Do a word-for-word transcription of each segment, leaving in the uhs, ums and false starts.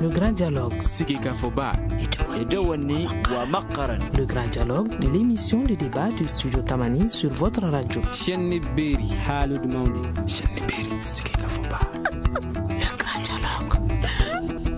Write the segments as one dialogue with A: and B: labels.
A: Le grand dialogue.
B: Sikikafoba.
A: Le grand dialogue de l'émission de débat du studio Tamani sur votre radio.
B: Chenni Beri. Halud Maudi. Chenni Beri. Sikikafoba.
A: Le grand dialogue.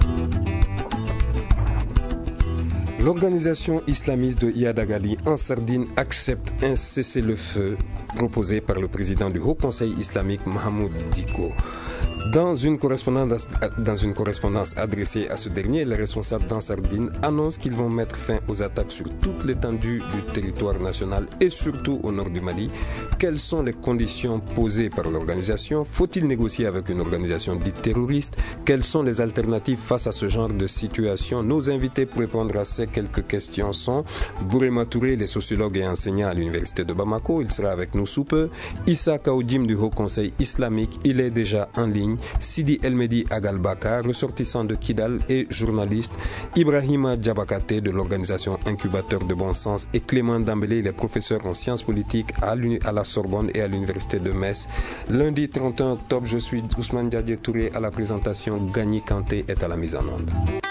C: L'organisation islamiste de Iyad-Agali en Sardine accepte un cessez-le-feu proposé par le président du Haut Conseil islamique Mahamoud Dicko. Dans une, correspondance, dans une correspondance adressée à ce dernier, les responsables d'en Sardine annoncent qu'ils vont mettre fin aux attaques sur toute l'étendue du territoire national et surtout au nord du Mali. Quelles sont les conditions posées par l'organisation? Faut-il négocier avec une organisation dite terroriste? Quelles sont les alternatives face à ce genre de situation? Nos invités pour répondre à ces quelques questions sont Bourema Touré, les sociologues et enseignants à l'université de Bamako. Il sera avec nous sous peu. Issa Kaoudim du Haut Conseil islamique, il est déjà en ligne. Sidi Elmedi Agalbaka, ressortissant de Kidal et journaliste, Ibrahima Djabakate de l'organisation Incubateur de Bon Sens et Clément Dambélé, il est professeur en sciences politiques à, à la Sorbonne et à l'université de Metz. Lundi trente et un octobre, je suis Ousmane Diadje Touré à la présentation, Gagny Kanté est à la mise en onde.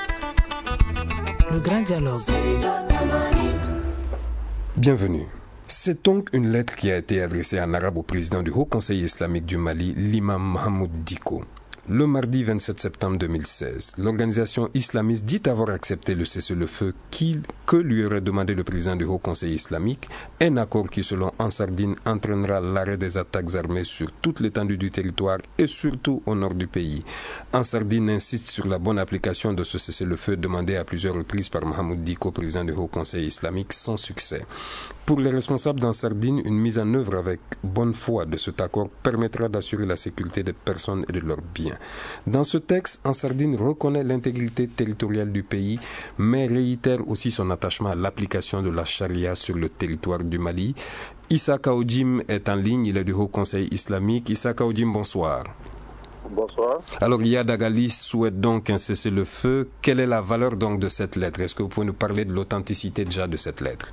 A: Le grand dialogue.
C: Bienvenue. C'est donc une lettre qui a été adressée en arabe au président du Haut Conseil islamique du Mali, l'imam Mahamoud Dicko. Le mardi vingt-sept septembre deux mille seize, l'organisation islamiste dit avoir accepté le cessez-le-feu qu'il, que lui aurait demandé le président du Haut Conseil islamique, un accord qui, selon en Sardine, entraînera l'arrêt des attaques armées sur toute l'étendue du territoire et surtout au nord du pays. En Sardine insiste sur la bonne application de ce cessez-le-feu demandé à plusieurs reprises par Mahamoud Dicko, président du Haut Conseil islamique, sans succès. Pour les responsables d'en Sardine, une mise en œuvre avec bonne foi de cet accord permettra d'assurer la sécurité des personnes et de leurs biens. Dans ce texte, en Sardine reconnaît l'intégrité territoriale du pays, mais réitère aussi son attachement à l'application de la charia sur le territoire du Mali. Issa Kaoudim est en ligne, il est du Haut Conseil islamique. Issa Kaoudim, bonsoir.
D: Bonsoir.
C: Alors, Iyad-Agali souhaite donc un cessez-le-feu. Quelle est la valeur donc de cette lettre? Est-ce que vous pouvez nous parler de l'authenticité déjà de cette lettre?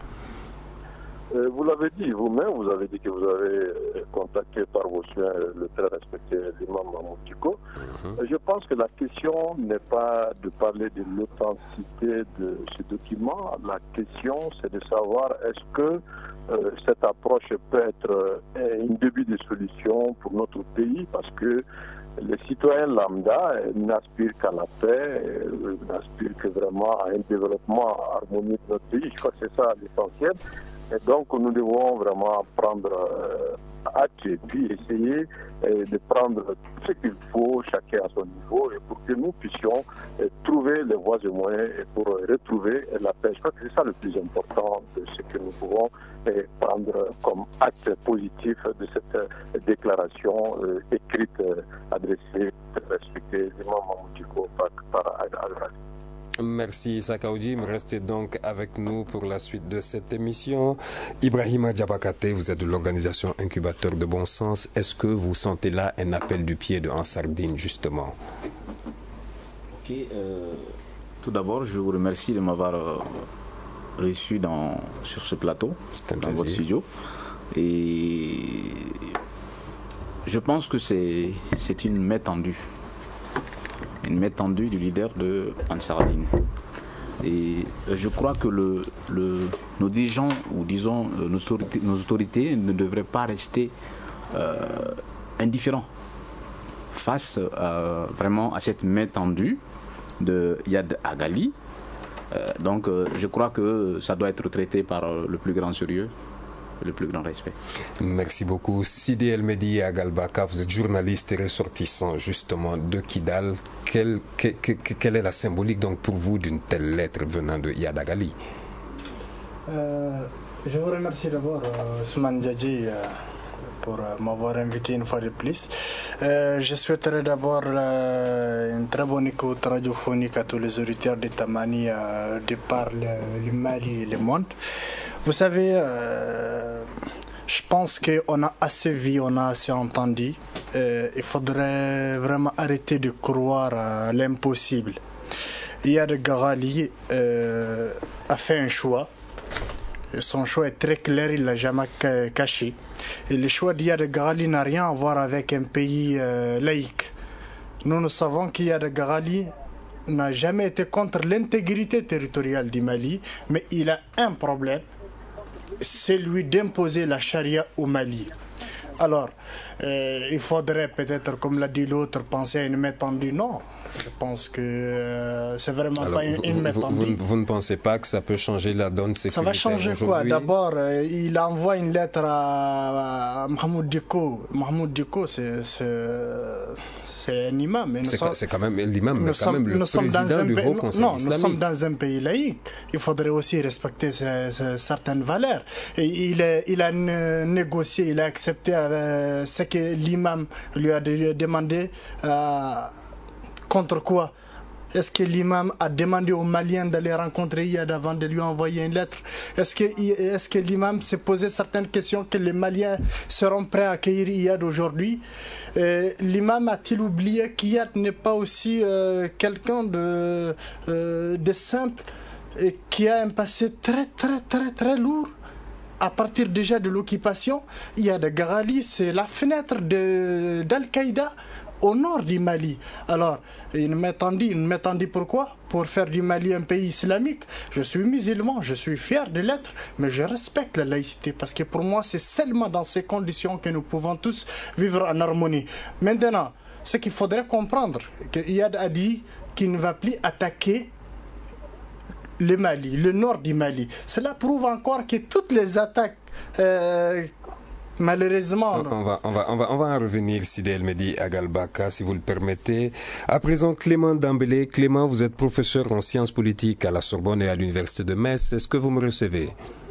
D: Euh, vous l'avez dit vous-même, vous avez dit que vous avez contacté par vos soins le très respecté l'imam Mahamoud Dicko. Mm-hmm. Je pense que la question n'est pas de parler de l'authenticité de ce document. La question, c'est de savoir est-ce que euh, cette approche peut être euh, un début de solution pour notre pays, parce que les citoyens lambda n'aspirent qu'à la paix, n'aspirent que vraiment à un développement harmonieux de notre pays. Je crois que c'est ça l'essentiel. Et donc, nous devons vraiment prendre euh, acte et puis essayer euh, de prendre tout ce qu'il faut, chacun à son niveau, et pour que nous puissions euh, trouver les voies et moyens et pour euh, retrouver la paix. Je crois que c'est ça le plus important de ce que nous pouvons euh, prendre comme acte positif de cette euh, déclaration euh, écrite, euh, adressée, respectée, l'imam Mahamoud Dicko par, par Al-Radi.
C: Merci Issa Kaoudim, restez donc avec nous pour la suite de cette émission. Ibrahima Djabakate, vous êtes de l'organisation Incubateur de Bon Sens. Est-ce que vous sentez là un appel du pied de en Sardine justement?
E: Ok, euh, tout d'abord je vous remercie de m'avoir euh, reçu dans, sur ce plateau, dans plaisir. Votre studio. Et je pense que c'est, c'est une main tendue. Une main tendue du leader de en Sardine. Et je crois que le, le, nos dirigeants, ou disons nos autorités, nos autorités ne devraient pas rester euh, indifférents face euh, vraiment à cette main tendue de Iyad-Agali. Euh, donc euh, je crois que ça doit être traité par euh, le plus grand sérieux, le plus grand respect.
C: Merci beaucoup. Sidi Elmedi Agalbaka, vous êtes journaliste et ressortissant justement de Kidal. Quelle, que, que, quelle est la symbolique donc pour vous d'une telle lettre venant de Iyad-Agali?
F: euh, Je vous remercie d'abord, euh, Ousmane Diadje, euh, pour euh, m'avoir invité une fois de plus. Euh, je souhaiterais d'abord euh, une très bonne écoute radiophonique à tous les auditeurs de Tamani euh, de par le, le Mali et le monde. Vous savez, euh, je pense qu'on a assez vu, on a assez entendu. Euh, il faudrait vraiment arrêter de croire à l'impossible. Iyad-Agali euh, a fait un choix. Son choix est très clair, il ne l'a jamais caché. Et le choix d'Iyad-Agali n'a rien à voir avec un pays euh, laïque. Nous, nous savons qu'Iyad-Agali n'a jamais été contre l'intégrité territoriale du Mali, mais il a un problème, c'est lui d'imposer la charia au Mali. Alors, euh, il faudrait peut-être, comme l'a dit l'autre, penser à une main tendue. Non, je pense que euh, c'est vraiment
C: Alors,
F: pas une,
C: vous,
F: une main
C: vous,
F: tendue.
C: vous, vous ne pensez pas que ça peut changer la donne sécuritaire?
F: Ça va changer quoi? D'abord, euh, il envoie une lettre à, à Mahmoud Dicko. Mahmoud Dicko, c'est... C'est un imam.
C: C'est quand même l'imam, mais quand même le président du Haut Conseil
F: non,
C: islamique.
F: Nous sommes dans un pays laïque. Il faudrait aussi respecter ces, ces, certaines valeurs. Et il, est, il a négocié, il a accepté euh, ce que l'imam lui a demandé. Euh, contre quoi? Est-ce que l'imam a demandé aux Maliens d'aller rencontrer Iyad avant de lui envoyer une lettre? Est-ce que, est-ce que l'imam s'est posé certaines questions que les Maliens seront prêts à accueillir Iyad aujourd'hui? euh, L'imam a-t-il oublié qu'Iyad n'est pas aussi euh, quelqu'un de, euh, de simple et qui a un passé très très très très lourd? À partir déjà de l'occupation, Iyad Agali, c'est la fenêtre de, d'Al-Qaïda au nord du Mali. Alors, il m'attendit, il m'attendit pourquoi? Pour faire du Mali un pays islamique. Je suis musulman, je suis fier de l'être, mais je respecte la laïcité parce que pour moi, c'est seulement dans ces conditions que nous pouvons tous vivre en harmonie. Maintenant, ce qu'il faudrait comprendre, que Iyad a dit qu'il ne va plus attaquer le Mali, le nord du Mali. Cela prouve encore que toutes les attaques euh, malheureusement.
C: On va, on, va, on, va, on va en revenir, Sidi El Mehdi Agalbaka, si vous le permettez. À présent, Clément Dambélé. Clément, vous êtes professeur en sciences politiques à la Sorbonne et à l'Université de Metz. Est-ce que vous me recevez?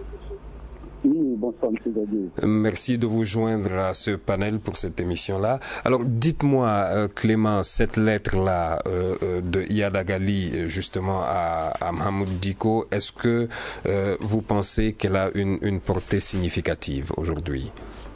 G: Oui, bonsoir, M. Gadier.
C: Merci de vous joindre à ce panel pour cette émission-là. Alors, dites-moi, euh, Clément, cette lettre-là euh, euh, de Iyad Agali, justement, à, à Mahmoud Dicko, est-ce que euh, vous pensez qu'elle a une, une portée significative aujourd'hui?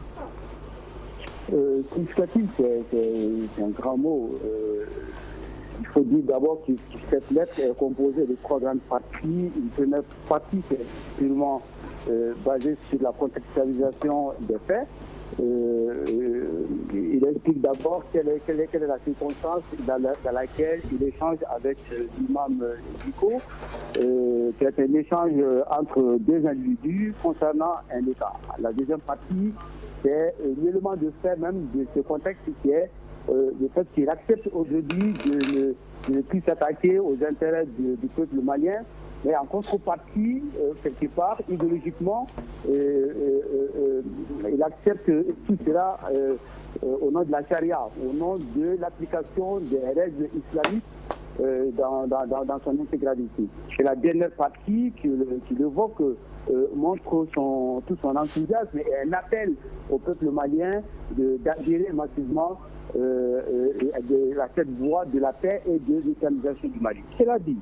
G: Euh, significatif, c'est un grand mot. Euh, il faut dire d'abord que cette lettre est composée de trois grandes parties. Une première partie qui est purement euh, basée sur la contextualisation des faits. Euh, il explique d'abord quelle est, quelle, est, quelle est la circonstance dans, la, dans laquelle il échange avec euh, l'imam Dicko, euh, qui est un échange entre deux individus concernant un État. La deuxième partie, c'est l'élément de fait même de ce contexte qui est euh, le fait qu'il accepte aujourd'hui de, de, de ne plus s'attaquer aux intérêts du, du peuple malien, mais en contrepartie, euh, quelque part, idéologiquement, euh, euh, euh, il accepte tout cela euh, euh, au nom de la charia, au nom de l'application des règles islamiques euh, dans, dans, dans, dans son intégralité. C'est la dernière partie qui, qui évoque Euh, montre son, tout son enthousiasme et un appel au peuple malien d'adhérer massivement euh, euh, de, à cette voie de la paix et de l'islamisation du Mali. Cela dit,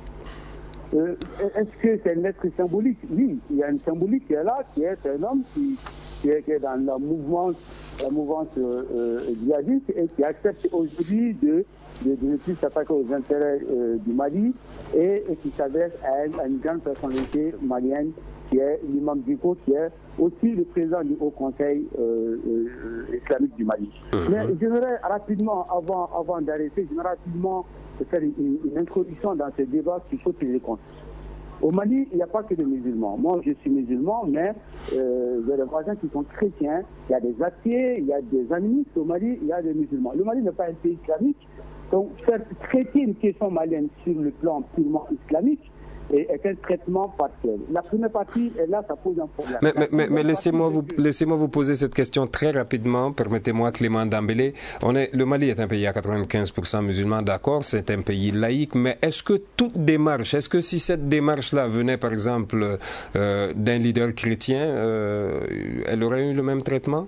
G: euh, est-ce que c'est une lettre symbolique? Oui, il y a une symbolique qui est là, qui est un homme qui, qui, est, qui est dans la mouvance, la mouvance euh, djihadiste et qui accepte aujourd'hui de de, de ne plus s'attaquer aux intérêts euh, du Mali et, et qui s'adresse à, à une grande personnalité malienne qui est l'imam Dicko, qui est aussi le président du Haut Conseil euh, euh, islamique du Mali. Mmh. Mais j'aimerais rapidement, avant, avant d'arrêter, j'aimerais rapidement faire une, une introduction dans ce débat qu'il faut tenir compte. Au Mali, il n'y a pas que des musulmans. Moi, je suis musulman, mais euh, il y a des voisins qui sont chrétiens, il y a des athées, il y a des animistes. Au Mali, il y a des musulmans. Le Mali n'est pas un pays islamique. Donc, faire traiter une question malienne sur le plan purement islamique est un traitement partiel. La première partie, là, ça pose un problème.
C: Mais, mais, mais, mais laissez-moi vous, laissez-moi vous poser cette question très rapidement. Permettez-moi, Clément Dambélé. On est, le Mali est un pays à quatre-vingt-quinze pour cent musulmans, d'accord, c'est un pays laïque, mais est-ce que toute démarche, est-ce que si cette démarche-là venait, par exemple, euh, d'un leader chrétien, euh, elle aurait eu le même traitement?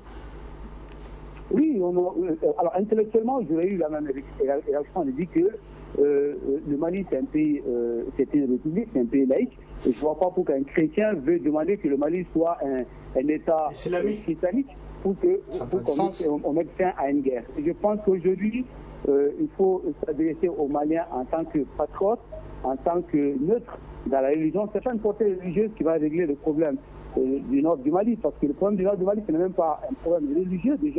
G: Oui, on a, alors intellectuellement, j'aurais eu la même réaction. On dit que euh, le Mali, c'est un pays, euh, c'est une république, c'est un pays laïque. Et je ne vois pas pourquoi un chrétien veut demander que le Mali soit un, un État islamique pour qu'on on mette fin à une guerre. Et je pense qu'aujourd'hui, euh, il faut s'adresser aux Maliens en tant que patriotes, en tant que neutre dans la religion. Ce n'est pas une portée religieuse qui va régler le problème euh, du nord du Mali, parce que le problème du nord du Mali, ce n'est même pas un problème religieux déjà,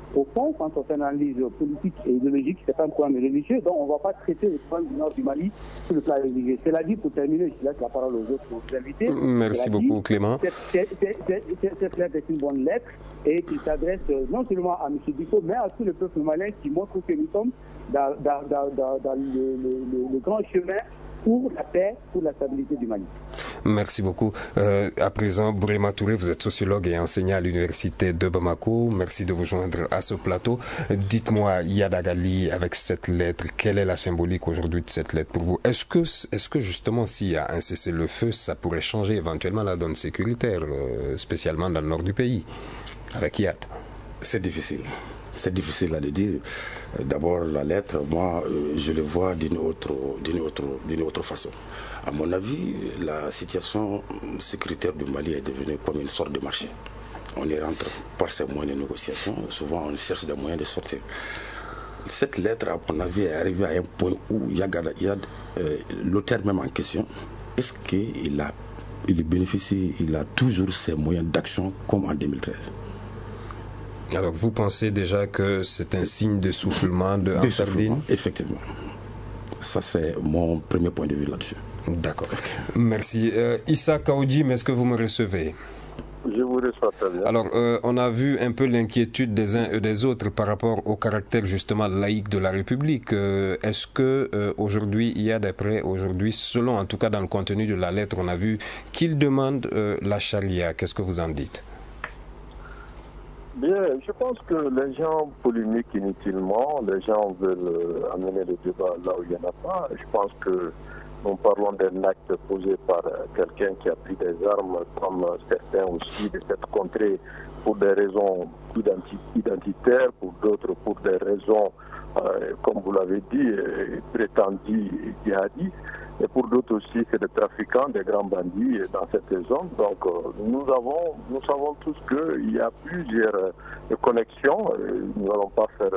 G: au fond, quand on fait une analyse politique et idéologique, c'est pas un problème religieux, donc on ne va pas traiter le problème du nord du Mali sur le plan religieux. Cela dit, pour terminer, je laisse la parole aux autres invités.
C: Merci beaucoup, dit, Clément.
G: Cette, cette, cette, cette lettre est une bonne lettre et qui s'adresse non seulement à M. Dicko, mais à tout le peuple malien qui montre que nous sommes dans, dans, dans, dans, dans le, le, le grand chemin pour la paix, pour la stabilité du Mali.
C: Merci beaucoup. Euh, à présent, Bourema Touré, vous êtes sociologue et enseignant à l'université de Bamako. Merci de vous joindre à ce plateau. Dites-moi, Iyad Agali, avec cette lettre, quelle est la symbolique aujourd'hui de cette lettre pour vous? Est-ce que, est-ce que justement, s'il y a un cessez-le-feu, ça pourrait changer éventuellement la donne sécuritaire, euh, spécialement dans le nord du pays, avec Iyad?
H: C'est difficile. C'est difficile à le dire. D'abord, la lettre, moi, je le vois d'une autre, d'une autre, d'une autre façon. À mon avis, la situation sécuritaire du Mali est devenue comme une sorte de marché. On y rentre par ces moyens de négociation. Souvent, on cherche des moyens de sortir. Cette lettre, à mon avis, est arrivée à un point où il y a, il y a euh, l'auteur même en question. Est-ce qu'il a, il bénéficie, il a toujours ses moyens d'action comme en deux mille treize?
C: Alors, vous pensez déjà que c'est un signe d'essoufflement de Ansardine?
H: Effectivement. Ça, c'est mon premier point de vue là-dessus.
C: D'accord. Merci. Euh, Issa Kaoudim, est-ce que vous me recevez?
D: Je vous reçois très bien.
C: Alors, euh, on a vu un peu l'inquiétude des uns et des autres par rapport au caractère justement laïque de la République. Euh, est-ce que euh, aujourd'hui, il y a des prêts aujourd'hui, selon en tout cas dans le contenu de la lettre, on a vu qu'il demande euh, la charia. Qu'est-ce que vous en dites?
D: Bien, je pense que les gens polémiquent inutilement, les gens veulent amener le débat là où il n'y en a pas. Je pense que nous parlons d'un acte posé par quelqu'un qui a pris des armes, comme certains aussi, de cette contrée pour des raisons identi identitaires, pour d'autres pour des raisons, euh, comme vous l'avez dit, prétendues djihadistes. Et pour d'autres aussi, c'est des trafiquants, des grands bandits dans cette zone. Donc, euh, nous avons, nous savons tous qu'il y a plusieurs euh, connexions. Nous n'allons pas faire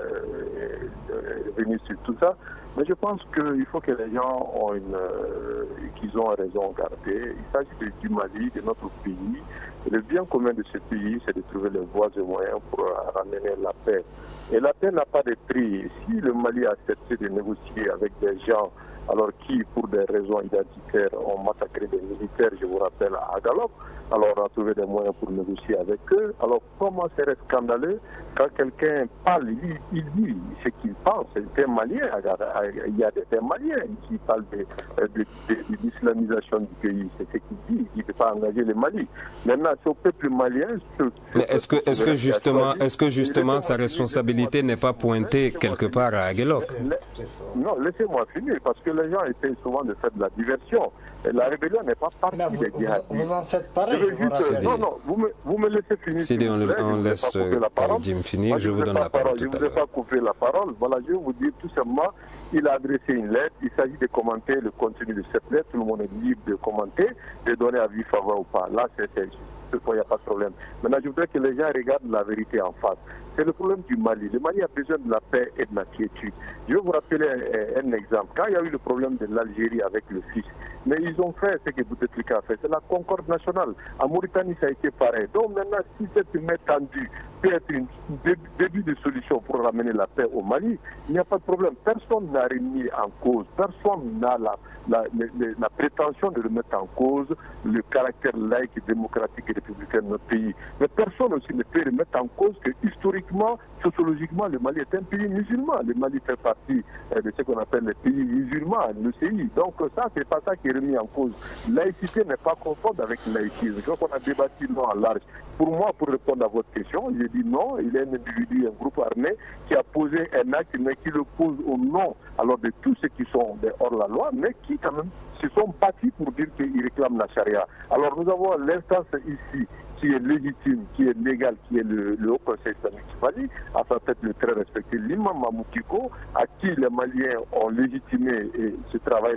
D: euh, venir sur tout ça. Mais je pense qu'il faut que les gens ont une, euh, qu'ils ont raison gardée. Il s'agit du Mali, de notre pays. Et le bien commun de ce pays, c'est de trouver les voies et moyens pour ramener la paix. Et la paix n'a pas de prix. Si le Mali a accepté de négocier avec des gens alors qui, pour des raisons identitaires, ont massacré des militaires, je vous rappelle, à Agalop, alors on a trouvé des moyens pour négocier avec eux. Alors comment serait scandaleux quand quelqu'un parle, il, il dit ce qu'il pense, c'est un Malien, il y a des Maliens qui parlent de, de, de, de l'islamisation du pays, c'est ce qu'il dit, il ne peut pas engager le Mali. Maintenant, c'est au peuple malien...
C: Mais est-ce que, est-ce que justement, est-ce que justement sa responsabilité n'est pas pointée quelque part à Aguelok?
D: Non, laissez-moi finir, parce que les gens essaient souvent de faire de la diversion. Et la rébellion n'est pas partie
F: vous,
D: des djihadistes.
F: Vous en faites pareil.
D: Juste, non, non, vous me, vous me laissez finir.
C: Si on, le, on laisse Jim finir, Moi, je, je vous donne la parole.
D: Je ne vous ai pas coupé la parole. Voilà, je vais vous dire tout simplement, il a adressé une lettre. Il s'agit de commenter le contenu de cette lettre. Tout le monde est libre de commenter, de donner avis favorable ou pas. Là, c'est il n'y a pas de problème. Maintenant, je voudrais que les gens regardent la vérité en face. C'est le problème du Mali. Le Mali a besoin de la paix et de la quiétude. Je vais vous rappeler un, un exemple. Quand il y a eu le problème de l'Algérie avec le fils, mais ils ont fait ce que Bouteflika a fait, c'est la concorde nationale. En Mauritanie, ça a été pareil. Donc maintenant, si cette main tendue peut être un début de solution pour ramener la paix au Mali, il n'y a pas de problème. Personne n'a remis en cause, personne n'a la, la, la, la prétention de remettre en cause le caractère laïque, démocratique et républicain de notre pays. Mais personne aussi ne peut remettre en cause que historiquement, sociologiquement, le Mali est un pays musulman. Le Mali fait partie de ce qu'on appelle les pays musulmans, le C I. Donc ça, c'est pas ça qui est remis en cause. Laïcité n'est pas conforme avec laïcisme. Je crois qu'on a débattu long en large. Pour moi, pour répondre à votre question, j'ai dit non, il est un individu, un groupe armé qui a posé un acte, mais qui le pose au nom alors de tous ceux qui sont hors la loi, mais qui quand même se sont battus pour dire qu'ils réclament la charia. Alors nous avons l'instance ici qui est légitime, qui est légal, qui est le, le Haut Conseil islamique du Mali, à sa tête le très respecté l'imam Mamou Dicko, à qui les Maliens ont légitimé et ce travail-là,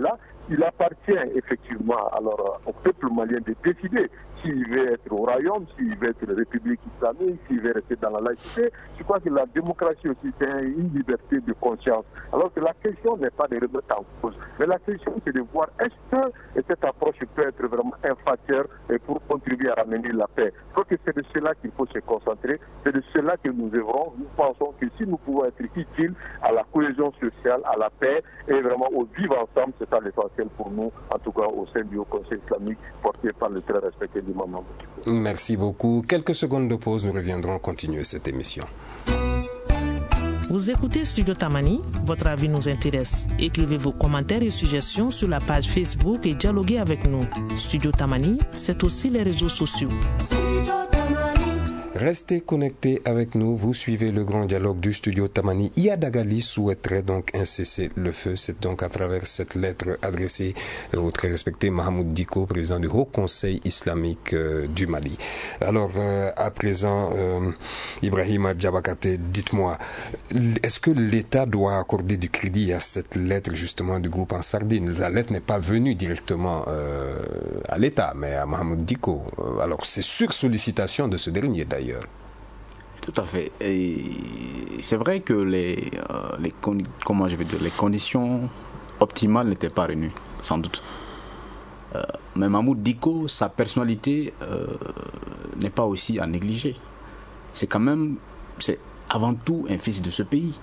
D: il appartient effectivement alors au peuple malien de décider s'il veut être au royaume, s'il veut être une république islamique, s'il veut rester dans la laïcité. Je crois que la démocratie aussi, c'est une liberté de conscience. Alors que la question n'est pas de remettre en cause, mais la question c'est de voir est-ce que cette approche peut être vraiment un facteur pour contribuer à ramener la paix. Je crois que c'est de cela qu'il faut se concentrer, c'est de cela que nous œuvrons. Nous pensons que si nous pouvons être utiles à la cohésion sociale, à la paix et vraiment au vivre ensemble, c'est ça l'essentiel pour nous, en tout cas au sein du Haut Conseil islamique porté par le très respecté l'imam Mahmoud Dicko.
C: Merci beaucoup. Quelques secondes de pause, nous reviendrons continuer cette émission.
A: Vous écoutez Studio Tamani, votre avis nous intéresse. Écrivez vos commentaires et suggestions sur la page Facebook et dialoguez avec nous. Studio Tamani, c'est aussi les réseaux sociaux.
C: Restez connectés avec nous, vous suivez le grand dialogue du studio Tamani. Iyad Agali souhaiterait donc un cessez-le-feu. C'est donc à travers cette lettre adressée au très respecté Mahmoud Dicko, président du Haut Conseil islamique euh, du Mali. Alors, euh, à présent, euh, Ibrahima Diabakate, dites-moi, est-ce que l'État doit accorder du crédit à cette lettre justement du groupe Ansardine? La lettre n'est pas venue directement euh, à l'État, mais à Mahmoud Dicko. Alors, c'est sur sollicitation de ce dernier d'ailleurs.
E: Tout à fait. Et c'est vrai que les, euh, les, comment je vais dire, les conditions optimales n'étaient pas réunies, sans doute. Euh, mais Mahmoud Dicko, sa personnalité euh, n'est pas aussi à négliger. C'est quand même, c'est avant tout un fils de ce pays.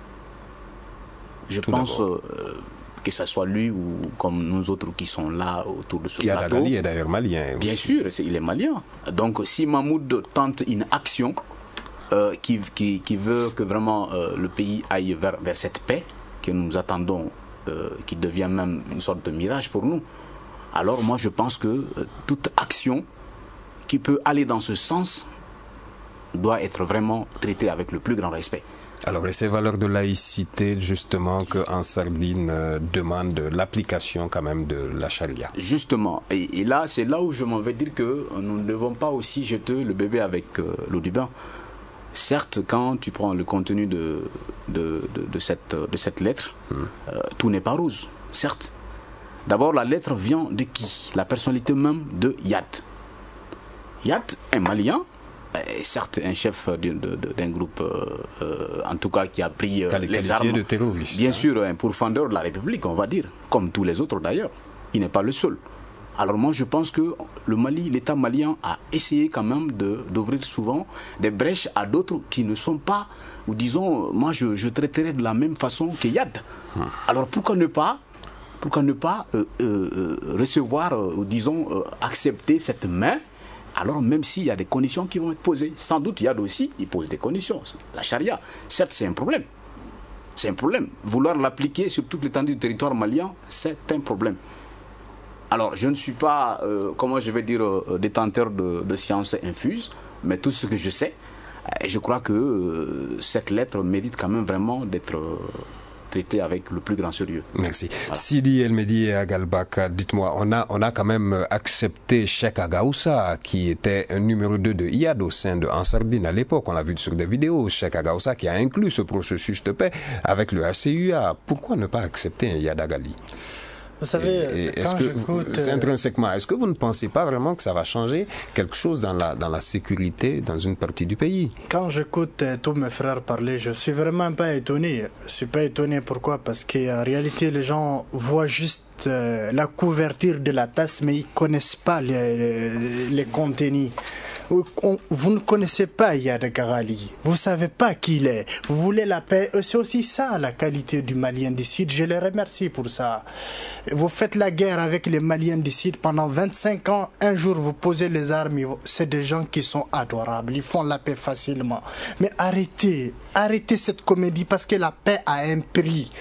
E: Je tout pense euh, que ce soit lui ou comme nous autres qui sont là autour de ce
C: Iyad
E: plateau.
C: Agali est d'ailleurs malien.
E: Bien sûr, c'est, il est malien. Donc si Mahmoud tente une action euh, qui, qui, qui veut que vraiment euh, le pays aille vers, vers cette paix que nous attendons, euh, qui devient même une sorte de mirage pour nous, alors moi je pense que euh, toute action qui peut aller dans ce sens doit être vraiment traitée avec le plus grand respect.
C: Alors, et ces valeurs de laïcité, justement, que Ansardine euh, demande l'application quand même de la charia.
E: Justement, et, et là, c'est là où je m'en vais dire que nous ne devons pas aussi jeter le bébé avec euh, l'eau du bain. Certes, quand tu prends le contenu de, de, de, de, cette, de cette lettre, mmh. euh, tout n'est pas rose, certes. D'abord, la lettre vient de qui? La personnalité même de Iyad. Iyad, un Malien, est certes un chef d'un, d'un groupe, euh, en tout cas qui a pris euh, les armes.
C: De terroriste,
E: bien
C: hein.
E: sûr, un pourfendeur de la République, on va dire, comme tous les autres d'ailleurs. Il n'est pas le seul. Alors moi je pense que le Mali, l'État malien a essayé quand même de, d'ouvrir souvent des brèches à d'autres qui ne sont pas, ou disons, moi je, je traiterais de la même façon que Iyad. Hum. Alors pourquoi ne pas, pourquoi ne pas euh, euh, recevoir, euh, ou disons, euh, accepter cette main? Alors même s'il y a des conditions qui vont être posées, sans doute Iyad aussi, il pose des conditions. La charia, certes c'est un problème. C'est un problème. Vouloir l'appliquer sur toute l'étendue du territoire malien, c'est un problème. Alors je ne suis pas, euh, comment je vais dire, euh, détenteur de, de sciences infuses, mais tout ce que je sais, euh, je crois que euh, cette lettre mérite quand même vraiment d'être... Euh, traité avec le plus grand sérieux.
C: Merci.
E: Voilà.
C: Sidi El Mehdi et Agalbak, dites-moi, on a, on a quand même accepté Cheikh Agaoussa, qui était un numéro deux de Iyad au sein de Ansardine à l'époque. On l'a vu sur des vidéos. Cheikh Agaoussa qui a inclus ce processus de paix avec le H C U A. Pourquoi ne pas accepter un Iyad Agali?
F: Vous savez,
C: et, et quand j'écoute... Intrinsèquement, est-ce que vous ne pensez pas vraiment que ça va changer quelque chose dans la, dans la sécurité dans une partie du pays?
F: Quand j'écoute euh, tous mes frères parler, je suis vraiment pas étonné. Je suis pas étonné, pourquoi? Parce qu'en réalité, les gens voient juste euh, la couverture de la tasse, mais ils connaissent pas les, les, les contenus. Vous ne connaissez pas Iyad Agali, vous ne savez pas qui il est, vous voulez la paix, c'est aussi ça la qualité du Malien du Sud, je les remercie pour ça. Vous faites la guerre avec les Maliens du Sud pendant vingt-cinq ans, un jour vous posez les armes, c'est des gens qui sont adorables, ils font la paix facilement. Mais arrêtez, arrêtez cette comédie parce que la paix a un prix.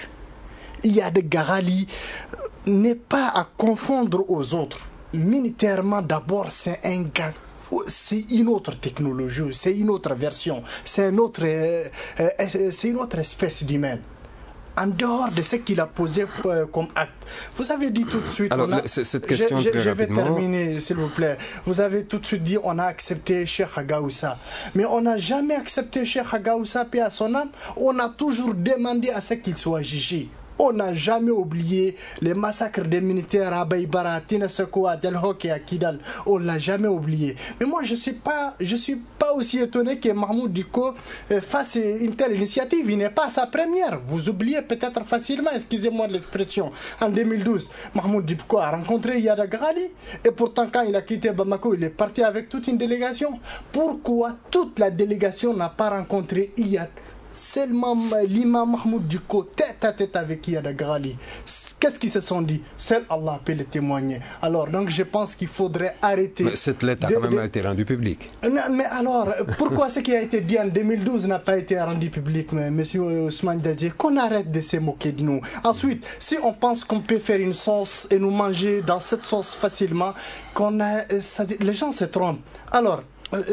F: Iyad Agali n'est pas à confondre aux autres. Militairement d'abord c'est un gars. C'est une autre technologie, c'est une autre version, c'est une autre, euh, euh, c'est une autre espèce d'humain. En dehors de ce qu'il a posé euh, comme acte. Vous avez dit tout de suite...
C: Alors,
F: on a,
C: cette question
F: je, je,
C: très
F: je vais
C: rapidement.
F: terminer, s'il vous plaît. Vous avez tout de suite dit on a accepté Cheikh Agaoussa. Mais on n'a jamais accepté Cheikh Agaoussa, paix à son âme. On a toujours demandé à ce qu'il soit jugé. On n'a jamais oublié les massacres des militaires à Baïbara, à Tinaseko, à Djelhok et à Kidal. On ne l'a jamais oublié. Mais moi, je ne suis pas, je suis pas aussi étonné que Mahmoud Dicko fasse une telle initiative. Il n'est pas sa première. Vous oubliez peut-être facilement, excusez-moi de l'expression, en deux mille douze, Mahmoud Dicko a rencontré Iyad Agrali. Et pourtant, quand il a quitté Bamako, il est parti avec toute une délégation. Pourquoi toute la délégation n'a pas rencontré Iyad? Seulement l'imam Mahmoud Dicko, tête à tête avec Iyad Agrali. Qu'est-ce qu'ils se sont dit? Seul Allah peut le témoigner. Alors, donc je pense qu'il faudrait arrêter.
C: Mais cette lettre a quand même de... été rendue publique.
F: Non, mais alors, pourquoi ce qui a été dit en deux mille douze n'a pas été rendu public, monsieur Ousmane Dadje? Qu'on arrête de se moquer de nous. Ensuite, si on pense qu'on peut faire une sauce et nous manger dans cette sauce facilement, qu'on a, ça, les gens se trompent. Alors,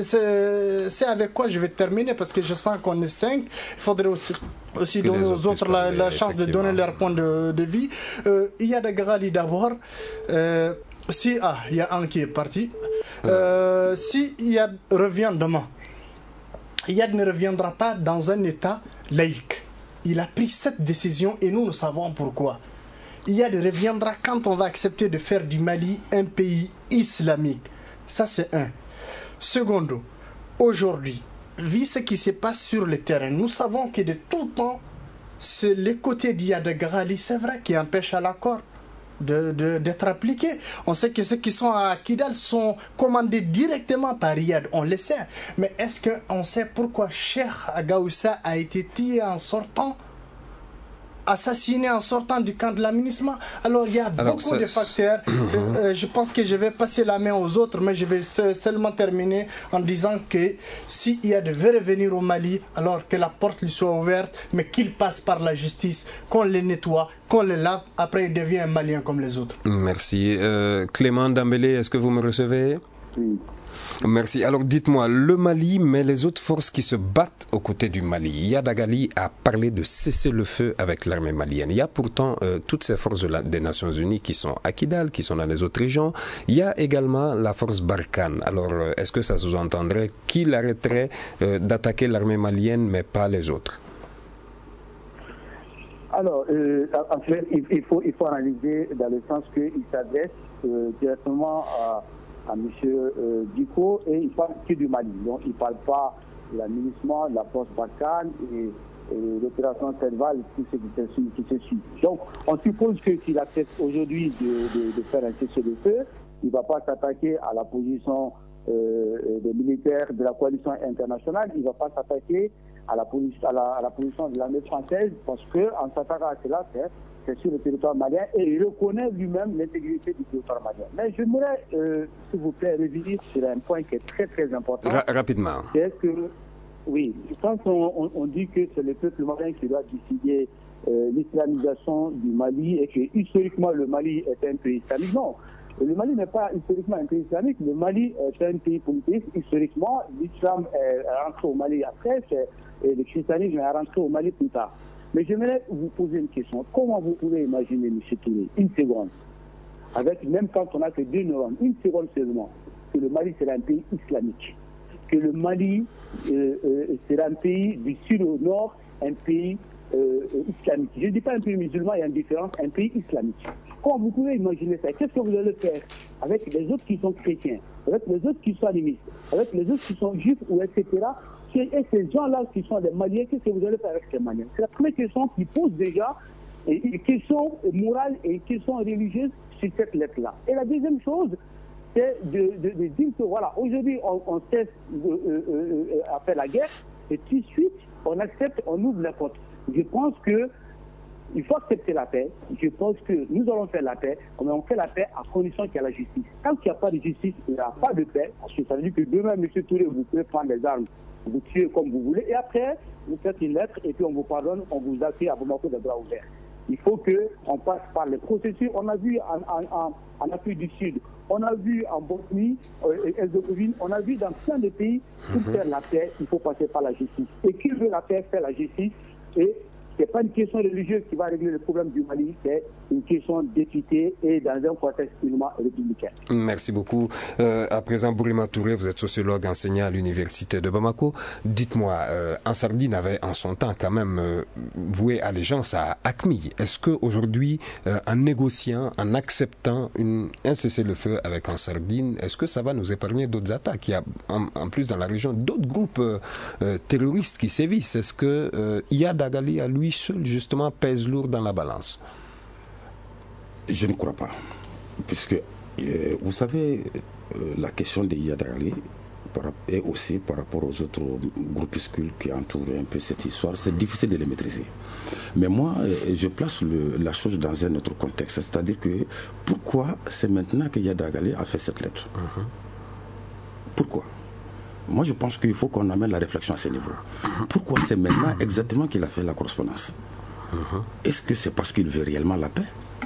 F: c'est avec quoi je vais terminer parce que je sens qu'on est cinq. Il faudrait aussi, aussi donner aux autres la, la chance de donner leur point de, de vie. Euh, il y a des Agrali d'abord. Euh, si ah, il y a un qui est parti. Euh, si Iyad revient demain, Iyad ne reviendra pas dans un état laïque. Il a pris cette décision et nous, nous savons pourquoi. Iyad reviendra quand on va accepter de faire du Mali un pays islamique. Ça, c'est un. Secondo, aujourd'hui, vu ce qui se passe sur le terrain, nous savons que de tout le temps, c'est le côté d'Iyad Agrali, c'est vrai, qui empêche à l'accord de, de, d'être appliqué. On sait que ceux qui sont à Kidal sont commandés directement par Iyad, on le sait. Mais est-ce qu'on sait pourquoi Cheikh Agaoussa a été tué en sortant, assassiné en sortant du camp de l'aménagement? Alors il y a Alors, beaucoup de facteurs. euh, euh, je pense que je vais passer la main aux autres, mais je vais seulement terminer en disant que si Iyad veut revenir au Mali, alors que la porte lui soit ouverte, mais qu'il passe par la justice, qu'on le nettoie, qu'on le lave, après il devient un Malien comme les autres.
C: Merci. Euh, Clément Dambélé, est-ce que vous me recevez? Oui. Merci. Alors dites-moi, le Mali, mais les autres forces qui se battent aux côtés du Mali. Iyad Agrali a parlé de cesser le feu avec l'armée malienne. Il y a pourtant euh, toutes ces forces de la, des Nations Unies qui sont à Kidal, qui sont dans les autres régions. Il y a également la force Barkhane. Alors euh, est-ce que ça sous-entendrait qu'il arrêterait euh, d'attaquer l'armée malienne, mais pas les autres?
G: Alors, euh, en fait, il, il, faut, il faut analyser dans le sens qu'il s'adresse euh, directement à à M. Euh, Dicko et il parle que du Mali. Donc il ne parle pas de l'aménagement, de la force Barkhane et, et l'opération Serval, tout ce qui se suit. Donc on suppose que s'il accepte aujourd'hui de, de, de faire un cessez-le-feu, il ne va pas s'attaquer à la position euh, des militaires de la coalition internationale, il ne va pas s'attaquer à la, à, la, à la position de l'armée française parce qu'en s'attaquant à cela, c'est c'est sur le territoire malien et il reconnaît lui-même l'intégrité du territoire malien. Mais j'aimerais, euh, s'il vous plaît, revenir sur un point qui est très très important.
C: Ra- rapidement.
G: C'est que, oui, quand on, on, on dit que c'est le peuple malien qui doit décider euh, l'islamisation du Mali et que historiquement le Mali est un pays islamique, non. Le Mali n'est pas historiquement un pays islamique, le Mali est un pays polythéiste. Historiquement, l'islam est rentré au Mali après, et le christianisme est rentré au Mali plus tard. Mais j'aimerais vous poser une question. Comment vous pouvez imaginer, M. Touré, une seconde, avec même quand on n'a que deux neurones, une seconde seulement, que le Mali sera un pays islamique, que le Mali euh, euh, sera un pays du sud au nord, un pays euh, islamique. Je ne dis pas un pays musulman, il y a une différence, un pays islamique. Comment vous pouvez imaginer ça? Qu'est-ce que vous allez faire avec les autres qui sont chrétiens, avec les autres qui sont animistes, avec les autres qui sont juifs, ou et cetera. Et ces gens-là qui sont des Maliens, qu'est-ce que vous allez faire avec ces Maliens? C'est la première question qui pose déjà une question morale et une question religieuse sur cette lettre-là. Et la deuxième chose, c'est de, de, de dire que voilà, aujourd'hui on, on cesse de, euh, euh, à faire la guerre et tout de suite on accepte, on ouvre la porte. Je pense que il faut accepter la paix. Je pense que nous allons faire la paix, mais on fait la paix à condition qu'il y a la justice. Quand il n'y a pas de justice, il n'y a pas de paix, parce que ça veut dire que demain, M. Touré, vous pouvez prendre les armes, vous tuer comme vous voulez, et après, vous faites une lettre, et puis on vous pardonne, on vous accueille à vous manquer de bras ouverts. Il faut qu'on passe par les processus. On a vu en, en, en, en Afrique du Sud, on a vu en Bosnie, euh, Herzégovine, on a vu dans plein de pays, pour mm-hmm. faire la paix, il faut passer par la justice. Et qui veut la paix, fait la justice, et Ce n'est pas une question religieuse qui va régler le problème du Mali, c'est une question d'équité et dans un contexte purement républicain.
C: Merci beaucoup. Euh, à présent, Bourima Touré, vous êtes sociologue enseignant à l'université de Bamako. Dites-moi, euh, Ansardine avait en son temps quand même euh, voué allégeance à A C M I. Est-ce qu'aujourd'hui, euh, en négociant, en acceptant une, un cessez-le-feu avec Ansardine, est-ce que ça va nous épargner d'autres attaques? Il y a en, en plus dans la région d'autres groupes euh, euh, terroristes qui sévissent. Est-ce que euh, Iyad Agali, à lui seul, justement, pèse lourd dans la balance?
H: Je ne crois pas. Puisque, euh, vous savez, euh, la question de Iyad Agali et aussi par rapport aux autres groupuscules qui entourent un peu cette histoire, c'est difficile de les maîtriser. Mais moi, je place le, la chose dans un autre contexte. C'est-à-dire que pourquoi c'est maintenant que Iyad Agali a fait cette lettre? uh-huh. Pourquoi? Moi, je pense qu'il faut qu'on amène la réflexion à ce niveau. uh-huh. Pourquoi c'est maintenant exactement qu'il a fait la correspondance? uh-huh. Est-ce que c'est parce qu'il veut réellement la paix?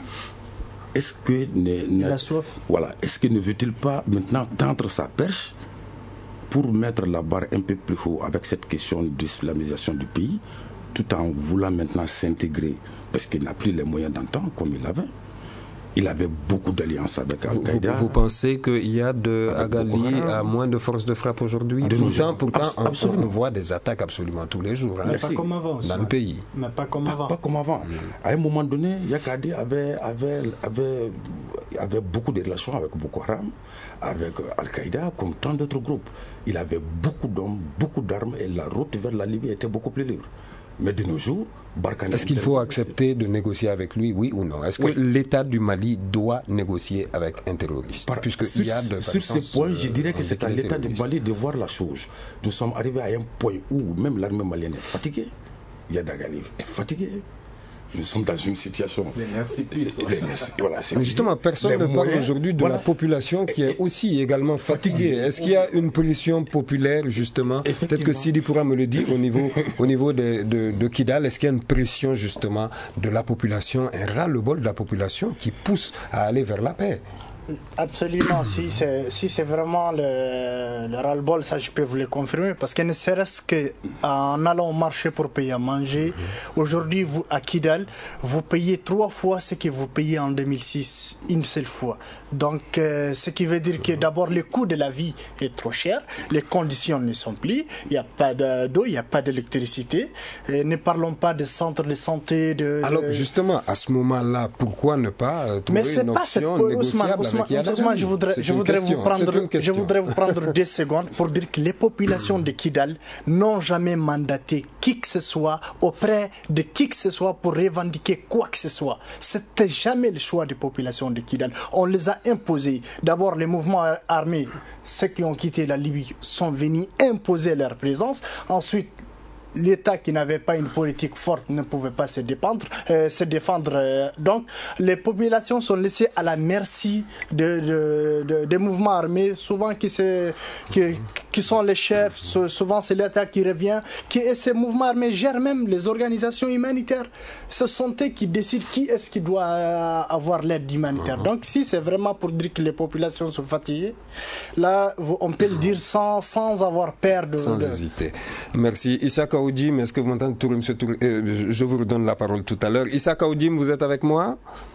H: Est-ce que ne, ne,
F: la soif.
H: Voilà. Est-ce qu'il ne veut-il pas maintenant tendre sa perche pour mettre la barre un peu plus haut avec cette question d'islamisation du pays, tout en voulant maintenant s'intégrer, parce qu'il n'a plus les moyens d'antan comme il avait. Il avait beaucoup d'alliances avec Al-Qaïda.
C: Vous, vous pensez qu'il y a de Agali à moins de force de frappe aujourd'hui? Pourtant, pourtant Abs on, on voit des attaques absolument tous les jours. Hein,
F: mais pas comme avant.
C: Dans le pays.
F: Mais pas comme avant.
H: Pas, pas comme avant. Mmh. À un moment donné, Yakadi avait, avait, avait, avait beaucoup de relations avec Boko Haram, avec Al-Qaïda, comme tant d'autres groupes. Il avait beaucoup d'hommes, beaucoup d'armes, et la route vers la Libye était beaucoup plus libre. Mais de nos jours, Barkhane...
C: Est-ce qu'il faut accepter de négocier avec lui, oui ou non? Est-ce oui. que l'État du Mali doit négocier avec un terroriste?
H: Par, Puisque sur, il y a de,
C: sur
H: ce point, je dirais que c'est à l'État du Mali de voir la chose. Nous sommes arrivés à un point où même l'armée malienne est fatiguée. Iyad Agali est fatigué. Nous sommes dans une situation...
E: Les nerfs s'épuisent.
C: Voilà, mais justement, personne ne parle aujourd'hui de voilà. la population qui est aussi également fatiguée. Est-ce qu'il y a une pression populaire, justement? Peut-être que Sidi pourra me le dire au niveau, au niveau de, de, de Kidal. Est-ce qu'il y a une pression, justement, de la population, un ras-le-bol de la population qui pousse à aller vers la paix?
F: Absolument, si c'est si c'est vraiment le, le ras-le-bol, ça je peux vous le confirmer, parce que ne serait-ce qu'en allant au marché pour payer à manger, aujourd'hui vous à Kidal, vous payez trois fois ce que vous payez en deux mille six, une seule fois. Donc euh, ce qui veut dire que d'abord le coût de la vie est trop cher, les conditions ne sont plus, il n'y a pas d'eau, il n'y a pas d'électricité, et ne parlons pas de centres de santé. De,
C: Alors justement, à ce moment-là, pourquoi ne pas euh, trouver
F: Mais
C: une option
F: pas
C: négociable?
F: Ousmane, je voudrais, je voudrais vous prendre, je voudrais vous prendre deux secondes pour dire que les populations de Kidal n'ont jamais mandaté qui que ce soit auprès de qui que ce soit pour revendiquer quoi que ce soit. C'était jamais le choix des populations de Kidal. On les a imposés. D'abord, les mouvements armés, ceux qui ont quitté la Libye, sont venus imposer leur présence. Ensuite, l'État qui n'avait pas une politique forte ne pouvait pas se défendre. Euh, se défendre euh, donc, les populations sont laissées à la merci de, de, de, des mouvements armés, souvent qui, se, qui, qui sont les chefs, souvent c'est l'État qui revient. Qui, et ces mouvements armés gèrent même les organisations humanitaires. Ce sont eux qui décident qui est-ce qui doit avoir l'aide humanitaire. Mmh. Donc, si c'est vraiment pour dire que les populations sont fatiguées, là, on peut le dire sans, sans avoir peur de...
C: Sans
F: de...
C: hésiter. Merci. Issa Kaoudim, est-ce que vous m'entendez? Monsieur Touré, euh, je vous redonne la parole tout à l'heure. Issa Kaoudim, vous êtes avec moi?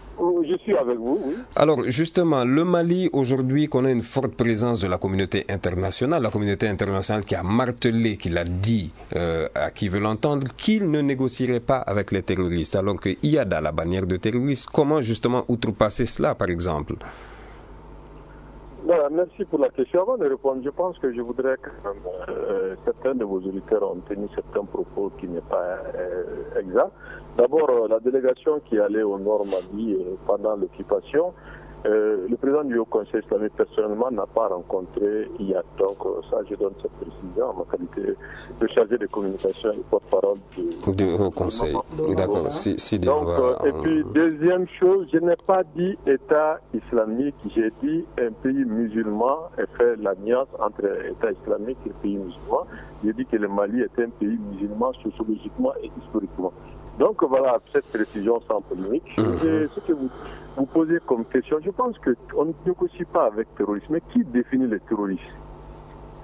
D: Je suis avec vous, oui.
C: Alors, justement, le Mali, aujourd'hui, connaît une forte présence de la communauté internationale. La communauté internationale qui a martelé, qui l'a dit euh, à qui veut l'entendre, qu'il ne négocierait pas avec les terroristes. Alors qu'il y a dans la bannière de terroristes. Comment, justement, outrepasser cela, par exemple?
D: Voilà, merci pour la question. Avant de répondre, je pense que je voudrais que euh, certains de vos auditeurs ont tenu certains propos qui n'est pas euh, exact. D'abord, euh, la délégation qui allait au Nord Mali euh, pendant l'occupation, euh, le président du Haut Conseil islamique personnellement n'a pas rencontré Iyad. Donc euh, ça, je donne cette précision en ma qualité de chargé de communication et porte-parole du,
C: du Haut Conseil. D'accord. Si, si
D: Donc,
C: va,
D: euh, et puis deuxième chose, je n'ai pas dit État islamique, j'ai dit un pays musulman et fait l'alliance entre État islamique et pays musulman. J'ai dit que le Mali est un pays musulman sociologiquement et historiquement. Donc voilà, cette précision sans polémique. Mmh. Et ce que vous, vous posez comme question, je pense qu'on ne négocie pas avec le terrorisme. Mais qui définit le terrorisme?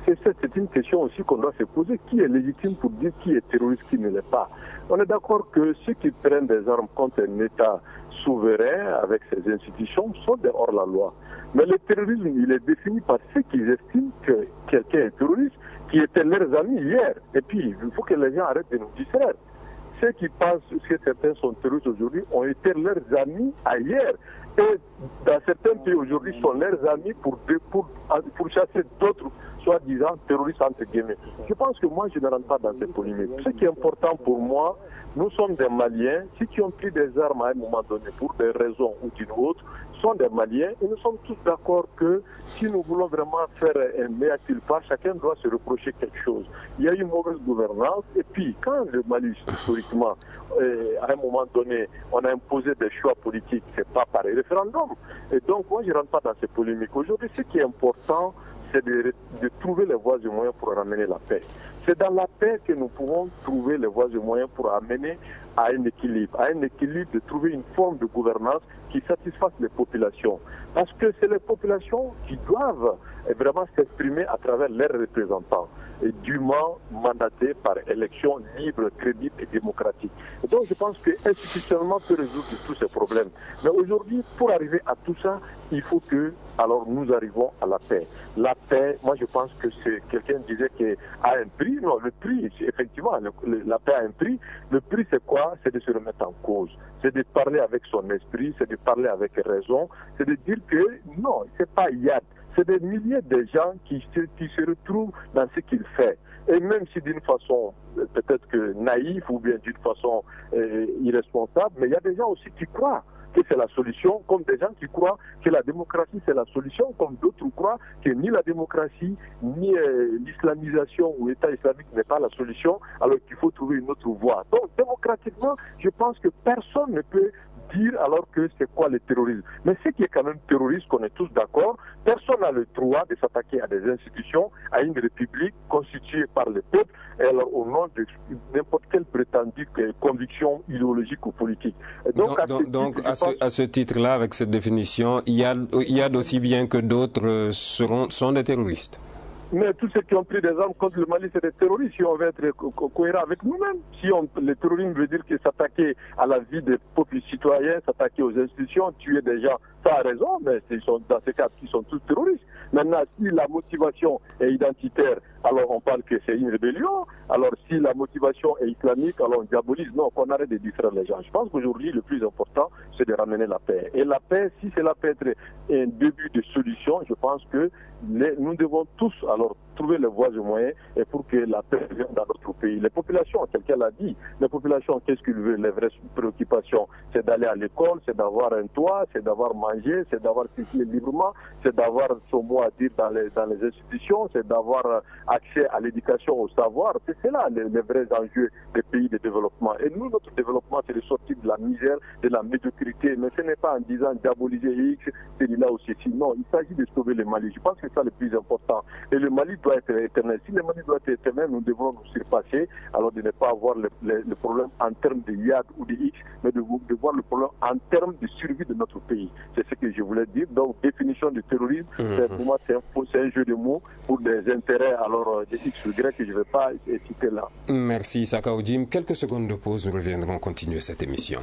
D: c'est une question aussi qu'on doit se poser. Qui est légitime pour dire qui est terroriste, qui ne l'est pas? On est d'accord que ceux qui prennent des armes contre un État souverain avec ses institutions sont des hors-la-loi. Mais le terrorisme, il est défini par ceux qui estiment que quelqu'un est terroriste, qui étaient leurs amis hier. Et puis, il faut que les gens arrêtent de nous distraire. Ceux qui pensent que certains sont terroristes aujourd'hui ont été leurs amis hier. Et dans certains pays aujourd'hui sont leurs amis pour, pour, pour chasser d'autres, soi-disant terroristes entre guillemets. Je pense que moi je ne rentre pas dans cette polémique. Ce qui est important pour moi, nous sommes des Maliens, ceux qui ont pris des armes à un moment donné pour des raisons ou d'une autre, sont des Maliens et nous sommes tous d'accord que si nous voulons vraiment faire un mea culpa, chacun doit se reprocher quelque chose. Il y a eu une mauvaise gouvernance et puis quand le Mali, historiquement, euh, à un moment donné, on a imposé des choix politiques, c'est pas par référendum. Et donc moi je ne rentre pas dans ces polémiques. Aujourd'hui, ce qui est important, c'est de, de trouver les voies et moyens pour ramener la paix. C'est dans la paix que nous pouvons trouver les voies et moyens pour amener à un équilibre, à un équilibre de trouver une forme de gouvernance qui satisfasse les populations. Parce que c'est les populations qui doivent vraiment s'exprimer à travers leurs représentants et dûment mandatés par élection libre, crédible et démocratique. Et donc je pense que institutionnellement peut résoudre tous ces problèmes. Mais aujourd'hui, pour arriver à tout ça, il faut que alors nous arrivons à la paix. La paix, moi je pense que c'est quelqu'un disait qu'à un prix, non, le prix, effectivement, le, le, la paix a un prix. Le prix c'est quoi? C'est de se remettre en cause. C'est de parler avec son esprit, c'est de parler avec raison, c'est de dire que non, c'est pas Yad. C'est des milliers de gens qui se, qui se retrouvent dans ce qu'il fait. Et même si d'une façon peut-être que naïve ou bien d'une façon euh, irresponsable, mais il y a des gens aussi qui croient que c'est la solution, comme des gens qui croient que la démocratie c'est la solution, comme d'autres croient que ni la démocratie, ni euh, l'islamisation ou l'État islamique n'est pas la solution, alors qu'il faut trouver une autre voie. Donc démocratiquement, je pense que personne ne peut dire alors que c'est quoi le terrorisme. Mais ce qui est quand même terroriste, qu'on est tous d'accord, personne n'a le droit de s'attaquer à des institutions, à une république constituée par le peuple, et alors au nom de n'importe quelle prétendue conviction idéologique ou politique. Et donc,
C: donc, à, donc, ce donc titre, à, ce, à ce titre-là, avec cette définition, il y a, il y a d'aussi bien que d'autres seront, sont des terroristes.
D: Mais tous ceux qui ont pris des armes contre le Mali, c'est des terroristes, si on veut être co co cohérent avec nous-mêmes. Si on, le terrorisme veut dire que s'attaquer à la vie des peuples citoyens, s'attaquer aux institutions, tuer des gens, ça a raison, mais ils sont, dans ces cas, ils sont tous terroristes. Maintenant, si la motivation est identitaire, alors on parle que c'est une rébellion. Alors si la motivation est islamique, alors on diabolise. Non, qu'on arrête de distraire les gens. Je pense qu'aujourd'hui, le plus important, c'est de ramener la paix. Et la paix, si cela peut être un début de solution, je pense que les, nous devons tous alors trouver les voies et moyens et pour que la paix vienne dans notre pays. Les populations, quelqu'un l'a dit, les populations, qu'est-ce qu'ils veulent? Les vraies préoccupations, c'est d'aller à l'école, c'est d'avoir un toit, c'est d'avoir mangé, c'est d'avoir circulé librement, c'est d'avoir son mot à dire dans les, dans les institutions, c'est d'avoir accès à l'éducation, au savoir. C'est là les, les vrais enjeux des pays de développement. Et nous, notre développement, c'est de sortir de la misère, de la médiocrité. Mais ce n'est pas en disant diaboliser X, celui-là ou ceci. Non, il s'agit de sauver le Mali. Je pense que c'est ça le plus important. Et le Mali doit être éternel. Si le Mali doit être éternel, nous devrons nous surpasser, alors de ne pas avoir le, le, le problème en termes de Yad ou de X, mais de, de voir le problème en termes de survie de notre pays. C'est ce que je voulais dire. Donc, définition du terrorisme, mmh. pour moi, c'est un, un jeu de mots pour des intérêts alors de X ou Y que je ne vais pas citer là.
C: Merci, Saka Oudjim. Quelques secondes de pause, nous reviendrons continuer cette émission.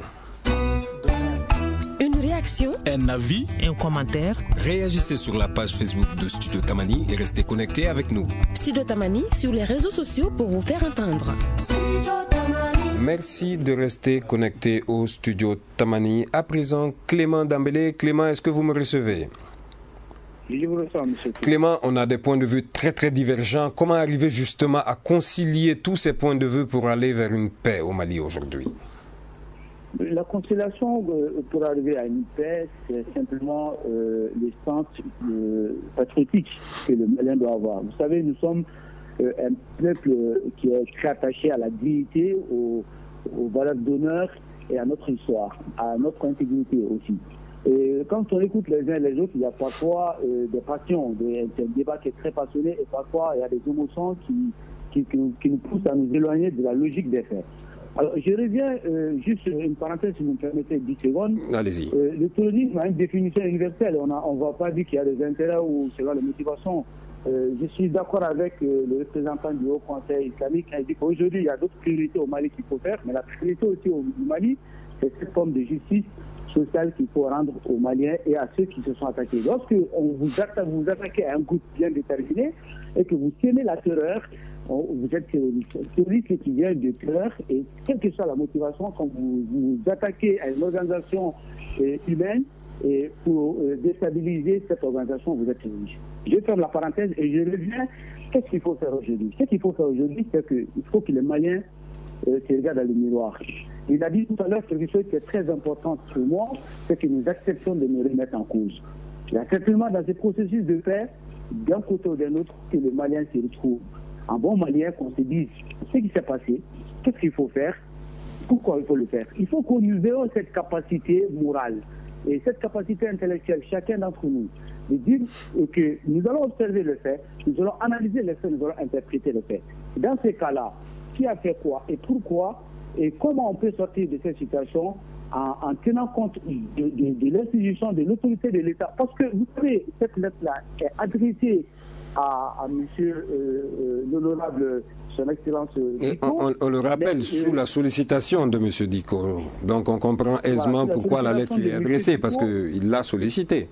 A: Une réaction,
I: un avis,
A: un commentaire.
I: Réagissez sur la page Facebook de Studio Tamani et restez connectés avec nous.
A: Studio Tamani sur les réseaux sociaux pour vous faire entendre.
C: Merci de rester connecté au Studio Tamani. À présent, Clément Dambélé. Clément, est-ce que vous me recevez?
G: Je vous reçois, monsieur.
C: Clément, on a des points de vue très très divergents. Comment arriver justement à concilier tous ces points de vue pour aller vers une paix au Mali aujourd'hui?
G: La conciliation pour arriver à une paix, c'est simplement euh, le sens euh, patriotique que le Malien doit avoir. Vous savez, nous sommes euh, un peuple qui est très attaché à la dignité, aux, aux valeurs d'honneur et à notre histoire, à notre intégrité aussi. Et quand on écoute les uns et les autres, il y a parfois euh, des passions, des, c'est un débat qui est très passionné et parfois il y a des émotions qui, qui, qui, qui nous poussent à nous éloigner de la logique des faits. Alors je reviens euh, juste sur une parenthèse, si vous me permettez dix secondes.
C: Allez-y.
G: Euh, le terrorisme a une définition universelle. On ne on va pas dire qu'il y a des intérêts ou selon les motivations euh, je suis d'accord avec euh, le représentant du Haut Conseil islamique qui a dit qu'aujourd'hui, il y a d'autres priorités au Mali qu'il faut faire, mais la priorité aussi au Mali, c'est cette forme de justice sociale qu'il faut rendre aux Maliens et à ceux qui se sont attaqués. Lorsque on vous, atta vous attaquez à un groupe bien déterminé et que vous semez la terreur, on, vous êtes terroriste. Terroriste qui vient de terreur, et quelle que soit la motivation, quand vous vous attaquez à une organisation euh, humaine, et pour euh, déstabiliser cette organisation, vous êtes terroriste. Je ferme la parenthèse et je reviens. Qu'est-ce qu'il faut faire aujourd'hui? Ce qu'il faut faire aujourd'hui, c'est qu'il faut que les Maliens euh, se regardent dans le miroir. Il a dit tout à l'heure quelque chose qui est très important pour moi, c'est que nous acceptions de nous remettre en cause. Il y a certainement dans ce processus de paix, d'un côté ou d'un autre, que les Maliens se retrouvent. En bon malien, qu'on se dise ce qui s'est passé, qu'est-ce qu'il faut faire, pourquoi il faut le faire. Il faut que nous ayons cette capacité morale et cette capacité intellectuelle, chacun d'entre nous, de dire que nous allons observer le fait, nous allons analyser les faits, nous allons interpréter les faits. Dans ces cas-là, qui a fait quoi et pourquoi et comment on peut sortir de cette situation en, en tenant compte de, de, de l'institution, de l'autorité de l'État. Parce que vous savez, cette lettre-là est adressée à, à monsieur euh, l'honorable son Excellence Diko.
C: On, on, on le rappelle, mais, sous euh, la sollicitation de monsieur Diko. Donc on comprend aisément voilà, pourquoi la lettre lui est adressée, parce qu'il l'a sollicité.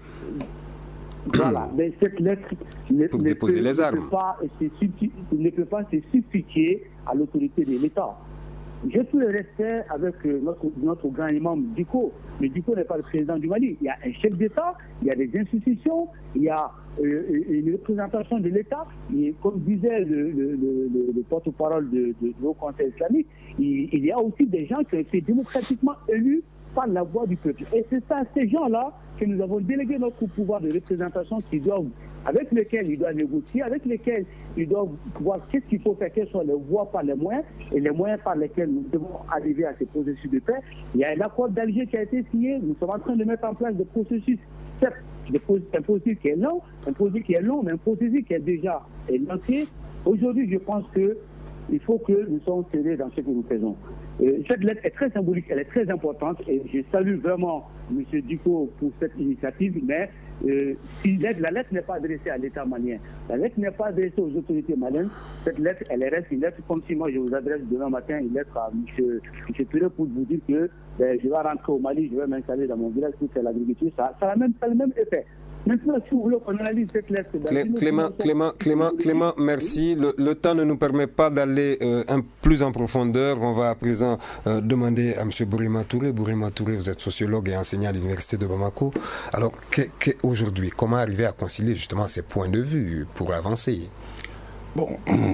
G: Voilà, mais cette lettre ne,
C: pour
G: ne
C: déposer
G: peut,
C: les armes.
G: Ne peut pas se, ne peut pas se substituer à l'autorité de l'État. Je suis resté avec euh, notre, notre grand imam Diko, mais Diko n'est pas le président du Mali. Il y a un chef d'État, il y a des institutions, il y a euh, une représentation de l'État. Et comme disait le, le, le, le porte-parole du Haut Conseil islamique, il, il y a aussi des gens qui ont été démocratiquement élus par la voix du peuple. Et c'est à ces gens-là que nous avons délégué notre pouvoir de représentation qui doivent, avec lesquels ils doivent négocier, avec lesquels ils doivent voir qu'est-ce qu'il faut faire, quelles sont les voies par les moyens et les moyens par lesquels nous devons arriver à ces processus de paix. Il y a un accord d'Alger qui a été signé, nous sommes en train de mettre en place des processus, certes, un processus qui est long, un processus qui est long, mais un processus qui est déjà lancé. Aujourd'hui, je pense que il faut que nous soyons sérieux dans ce que nous faisons. Euh, cette lettre est très symbolique, elle est très importante et je salue vraiment M. Diko pour cette initiative, mais euh, si lettre, la lettre n'est pas adressée à l'État malien, la lettre n'est pas adressée aux autorités maliennes, cette lettre, elle reste une lettre comme si moi je vous adresse demain matin une lettre à M. Touré pour vous dire que ben, je vais rentrer au Mali, je vais m'installer dans mon village pour faire l'agriculture, ça, ça a même, ça a le même effet. Maintenant, si vous voulez qu'on analyse cette lettre...
C: Clé Clément, Clément, Clément, Clément, merci. Le, le temps ne nous permet pas d'aller euh, un, plus en profondeur. On va à présent euh, demander à M. Bourima Touré. Bourima Touré, vous êtes sociologue et enseignant à l'Université de Bamako. Alors, aujourd'hui, comment arriver à concilier justement ces points de vue pour avancer ?
H: Bon,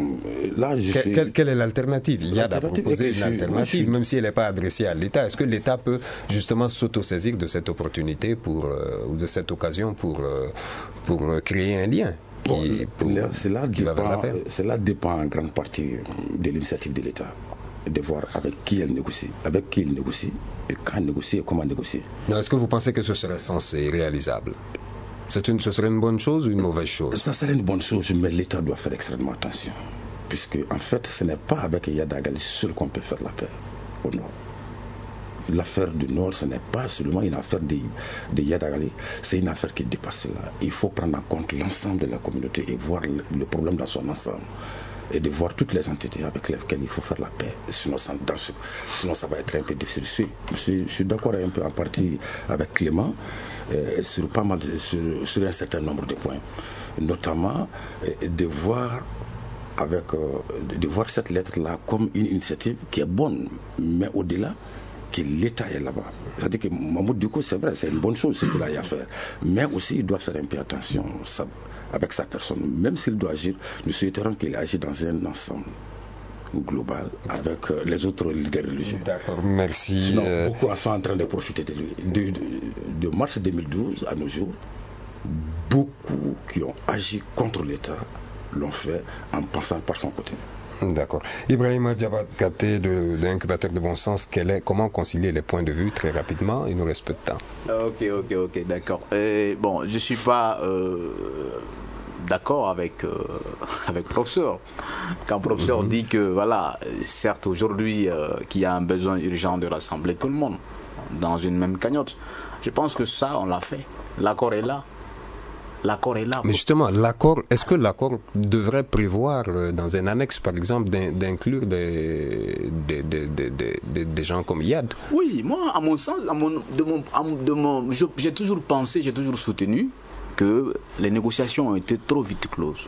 H: là, je
C: que,
H: suis...
C: quelle, quelle est l'alternative? Il y a à proposer une alternative, suis... même si elle n'est pas adressée à l'État. Est-ce que l'État peut justement s'autosaisir de cette opportunité pour, euh, ou de cette occasion pour, euh, pour créer un lien qui,
H: bon, cela, qui dépend, cela dépend en grande partie de l'initiative de l'État, de voir avec qui elle négocie, avec qui il négocie, et quand négocier et comment négocier.
C: Est-ce que vous pensez que ce serait censé et réalisable? Une, ce serait une bonne chose ou une mauvaise chose?
H: Ça serait une bonne chose, mais l'État doit faire extrêmement attention. Puisque, en fait, ce n'est pas avec Yadagali seul qu'on peut faire la paix au Nord. L'affaire du Nord, ce n'est pas seulement une affaire de, de Yadagali, c'est une affaire qui dépasse cela. Il faut prendre en compte l'ensemble de la communauté et voir le, le problème dans son ensemble. Et de voir toutes les entités avec lesquelles il faut faire la paix. Sinon ça, dans ce, sinon, ça va être un peu difficile. Je suis, je suis, je suis d'accord un peu en partie avec Clément euh, sur, pas mal de, sur, sur un certain nombre de points. Notamment euh, de, voir avec, euh, de voir cette lettre-là comme une initiative qui est bonne, mais au-delà, que l'État est là-bas. C'est-à-dire que Mahmoud Diko, c'est vrai, c'est une bonne chose ce qu'il a à faire. Mais aussi, il doit faire un peu attention ça, avec sa personne. Même s'il doit agir, nous souhaiterons qu'il agisse dans un ensemble global avec euh, les autres leaders religieux.
C: D'accord, merci.
H: Sinon,
C: euh...
H: beaucoup sont en train de profiter de lui. De, de, de mars deux mille douze à nos jours, beaucoup qui ont agi contre l'État l'ont fait en passant par son côté.
C: D'accord. Ibrahima Diabaté de l'incubateur de bon sens, quel est, comment concilier les points de vue très rapidement? Il nous reste peu de temps.
E: Ok, ok, ok, d'accord. Euh, bon, je ne suis pas euh, d'accord avec, euh, avec le professeur. Quand le professeur mm-hmm. dit que, voilà, certes aujourd'hui, euh, qu'il y a un besoin urgent de rassembler tout le monde dans une même cagnotte, je pense que ça, on l'a fait. L'accord est là. L'accord est là.
C: Mais justement, l'accord, est-ce que l'accord devrait prévoir euh, dans un annexe, par exemple, d'inclure des, des, des, des, des, des gens comme Iyad?
E: Oui, moi, à mon sens, à mon, de mon, à mon, de mon, j'ai toujours pensé, j'ai toujours soutenu que les négociations ont été trop vite closes.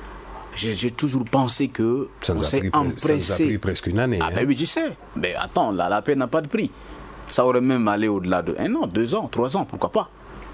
E: J'ai toujours pensé que on s'est empressé.
C: Ça nous a pris presque une année.
E: Ah
C: hein.
E: ben oui, je sais. Mais attends, la, la paix n'a pas de prix. Ça aurait même allé au-delà de un an, deux ans, trois ans, pourquoi pas.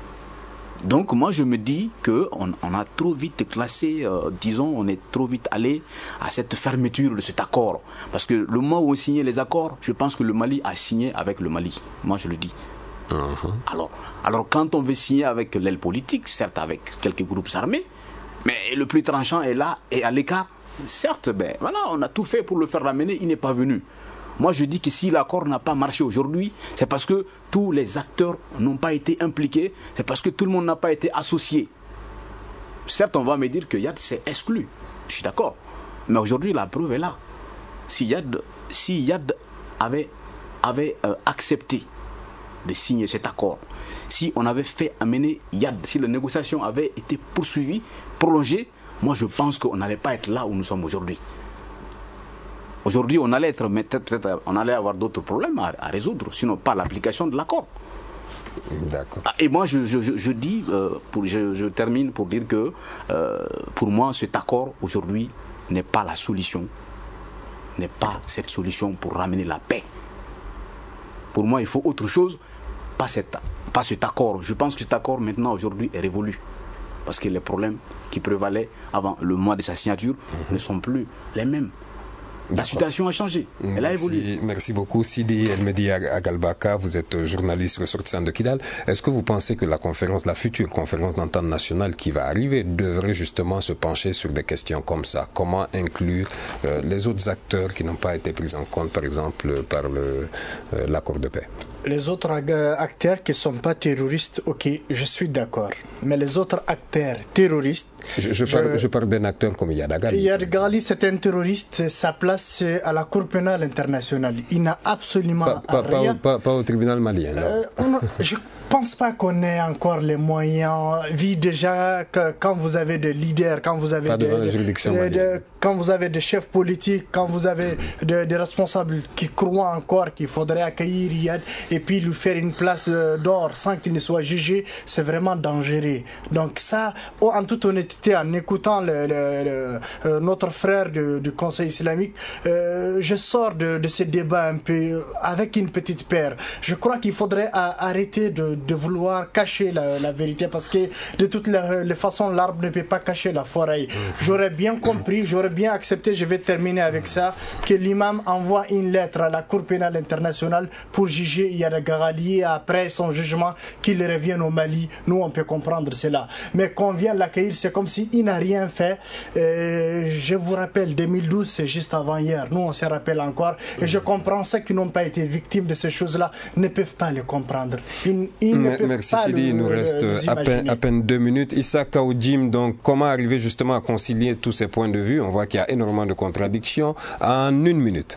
E: Donc moi je me dis qu'on on a trop vite classé, euh, disons, on est trop vite allé à cette fermeture de cet accord. Parce que le moment où on signait les accords, je pense que le Mali a signé avec le Mali. Moi je le dis. Uh-huh. Alors, alors quand on veut signer avec l'aile politique, certes avec quelques groupes armés, mais le plus tranchant est là et à l'écart. Certes, ben voilà, on a tout fait pour le faire ramener, il n'est pas venu. Moi je dis que si l'accord n'a pas marché aujourd'hui, c'est parce que tous les acteurs n'ont pas été impliqués, c'est parce que tout le monde n'a pas été associé. Certes, on va me dire que Iyad s'est exclu, je suis d'accord. Mais aujourd'hui, la preuve est là. Si Iyad, si Iyad avait, avait euh, accepté de signer cet accord, si on avait fait amener Iyad, si les négociations avaient été poursuivies, prolongées, moi je pense qu'on n'allait pas être là où nous sommes aujourd'hui. Aujourd'hui, on allait être, peut-être, on allait avoir d'autres problèmes à, à résoudre, sinon pas l'application de l'accord.
C: D'accord.
E: Et moi, je, je, je dis, euh, pour, je, je termine pour dire que, euh, pour moi, cet accord aujourd'hui n'est pas la solution, n'est pas cette solution pour ramener la paix. Pour moi, il faut autre chose, pas, cette, pas cet accord. Je pense que cet accord, maintenant, aujourd'hui, est révolu. Parce que les problèmes qui prévalaient avant le mois de sa signature mm-hmm. ne sont plus les mêmes. La situation a changé, elle
C: merci,
E: a évolué.
C: Merci beaucoup. Sidi El-Mehdi Agalbaka, vous êtes journaliste ressortissant de Kidal. Est-ce que vous pensez que la conférence, la future conférence d'entente nationale qui va arriver devrait justement se pencher sur des questions comme ça? Comment inclure euh, les autres acteurs qui n'ont pas été pris en compte, par exemple, par le, euh, l'accord de paix?
F: Les autres acteurs qui ne sont pas terroristes, ok, je suis d'accord. Mais les autres acteurs terroristes...
C: Je, je parle, je... je parle d'un acteur comme Iyad Agali.
F: Iyad Agali, c'est un terroriste, sa place à la Cour pénale internationale. Il n'a absolument
C: pas, pas,
F: rien...
C: Pas, pas, pas au tribunal malien, non.
F: Euh, on, je ne pense pas qu'on ait encore les moyens. Vu déjà que quand vous avez des leaders, quand vous avez, des, de, de, quand vous avez des chefs politiques, quand vous avez des de responsables qui croient encore qu'il faudrait accueillir Iyad et puis lui faire une place d'or sans qu'il ne soit jugé, c'est vraiment dangereux. Donc ça, en toute honnêteté, en écoutant le, le, le, euh, notre frère de, du Conseil islamique, euh, je sors de, de ce débat un peu avec une petite paire. Je crois qu'il faudrait arrêter de, de vouloir cacher la, la vérité parce que de toutes les, les façons, l'arbre ne peut pas cacher la forêt. J'aurais bien compris, j'aurais bien accepté, je vais terminer avec ça, que l'imam envoie une lettre à la Cour pénale internationale pour juger Iyad Agali et après son jugement qu'il revienne au Mali. Nous, on peut comprendre cela. Mais qu'on vient l'accueillir, c'est comme s'il n'a rien fait. Euh, je vous rappelle, deux mille douze, c'est juste avant hier. Nous, on se rappelle encore. Et je comprends ceux qui n'ont pas été victimes de ces choses-là ne peuvent pas les comprendre. Ils, ils ne peuvent
C: Merci
F: pas
C: Sidi,
F: le,
C: il nous reste
F: le,
C: à, peine, à peine deux minutes. Issa Kaoudjim, donc comment arriver justement à concilier tous ces points de vue? On voit qu'il y a énormément de contradictions. En une minute.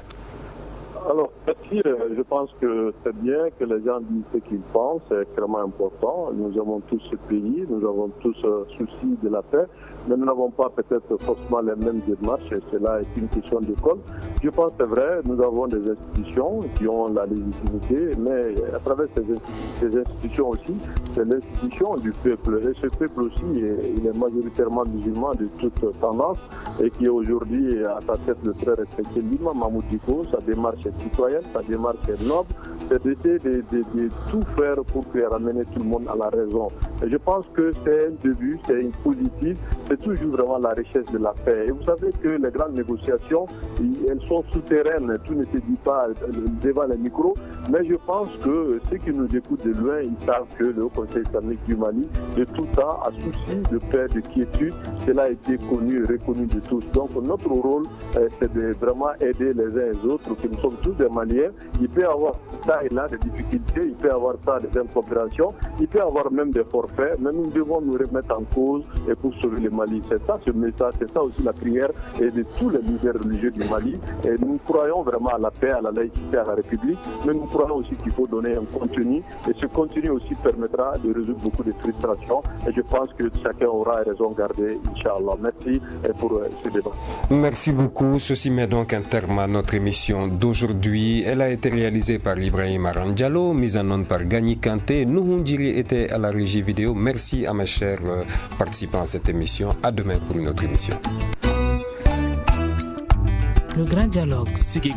D: Alors, merci. Je pense que c'est bien que les gens disent ce qu'ils pensent, c'est extrêmement important. Nous avons tous ce pays, nous avons tous euh, souci de la paix, mais nous n'avons pas peut-être forcément les mêmes démarches, et cela est une question d'école. Je pense que c'est vrai, nous avons des institutions qui ont la légitimité, mais à travers ces, ces institutions aussi, c'est l'institution du peuple. Et ce peuple aussi, il est majoritairement musulman de toute tendance, et qui aujourd'hui à sa tête de très respecté l'imam Mahmoud Dicko. Sa démarche est citoyenne, sa démarche est noble, c'est d'essayer de, de, de tout faire pour faire ramener tout le monde à la raison. Et je pense que c'est un début, c'est une positive, c'est toujours vraiment la richesse de la paix. Et vous savez que les grandes négociations, elles sont souterraines, tout ne se dit pas devant les micros, mais je pense que ceux qui nous écoutent de loin, ils savent que le Conseil islamique du Mali, de tout temps, a souci de paix, de quiétude. Cela a été connu et reconnu de tous. Donc notre rôle, c'est de vraiment aider les uns et les autres, que nous sommes tous des Maliens. Il peut y avoir ça et là des difficultés, il peut y avoir ça des incompréhensions, il peut y avoir même des forfaits, mais nous devons nous remettre en cause et pour sauver le Mali. C'est ça ce message, c'est ça aussi la prière et de tous les leaders religieux du Mali. Et nous croyons vraiment à la paix, à la laïcité, à la République, mais nous croyons aussi qu'il faut donner un contenu et ce contenu aussi permettra de résoudre beaucoup de frustrations et je pense que chacun aura raison garder, Inch'Allah. Merci pour ce débat.
C: Merci beaucoup. Ceci met donc un terme à notre émission d'aujourd'hui. Elle a été réalisée par Ibrahim Arandialo, mise en onde par Gagny Kanté. Nouhoundjiri était à la régie vidéo. Merci à mes chers participants à cette émission. À demain pour une autre émission.
A: Le Grand Dialogue.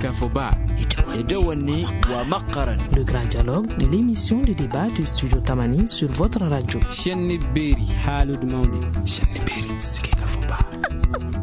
A: Le Grand Dialogue, l'émission de débat du Studio Tamani sur votre radio.